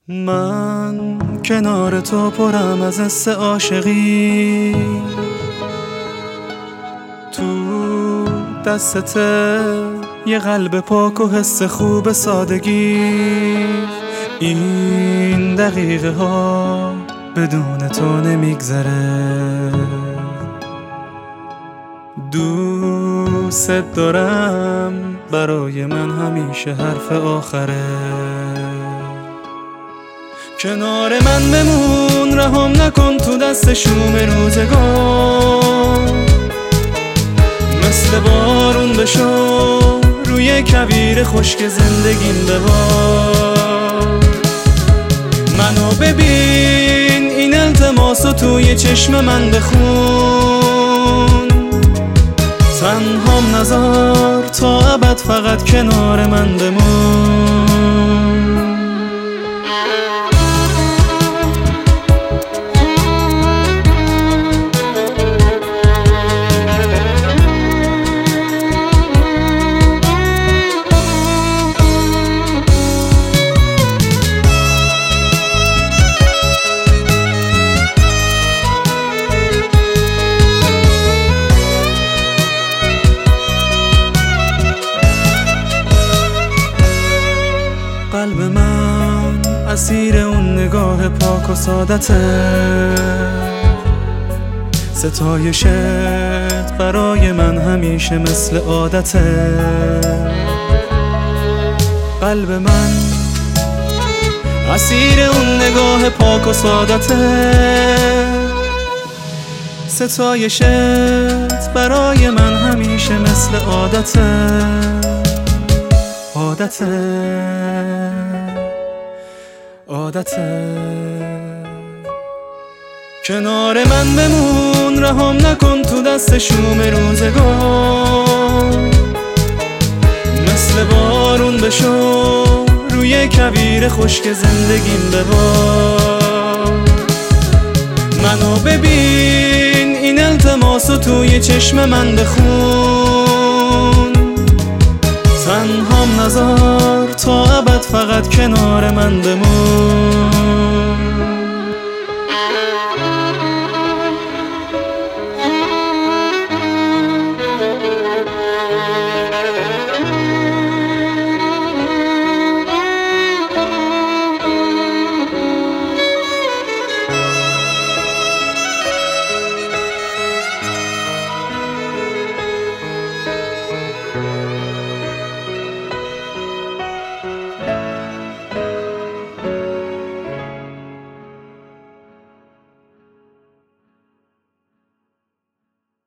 من کنار تو پرم از حس عاشقی، تو دستته یه قلب پاک و حس خوب سادگی. این دقیقه ها بدون تو نمیگذره، دوست دارم برای من همیشه حرف آخره. کنار من بمون، رهام نکن تو دست شوم روزگار، مثل بارون بشو روی کویر خشک زندگیم ببار. منو ببین، این التماسو توی چشم من بخون، تنهام نذار تا ابد فقط کنار من بمون. قلب من اسیر اون نگاه پاک و سادته، ستایشت برای من همیشه مثل عادته. قلب من اسیر اون نگاه پاک و سادته، ستایشت برای من همیشه مثل عادته. عادته کنار من بمون، رهام نکن تو دست شوم روزگار، مثل بارون بشو روی کویر خشک زندگیم ببار. منو ببین، این التماسو توی چشم من بخون، تنهام نذار تا ابد فقط کنار من بمون.